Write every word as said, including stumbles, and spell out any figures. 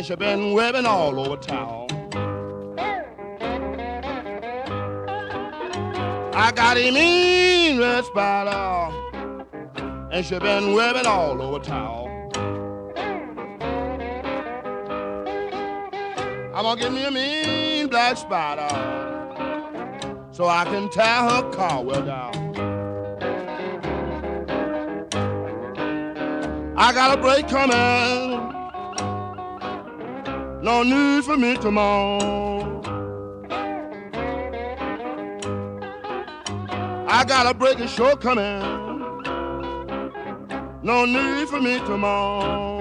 and she been webbing all over town. I got a mean red spider, and she been webbing all over town. I'm gonna get me a mean black spider so I can tear her car well down. I got a break coming, no need for me to moan. I got a break, a show coming, no need for me to moan.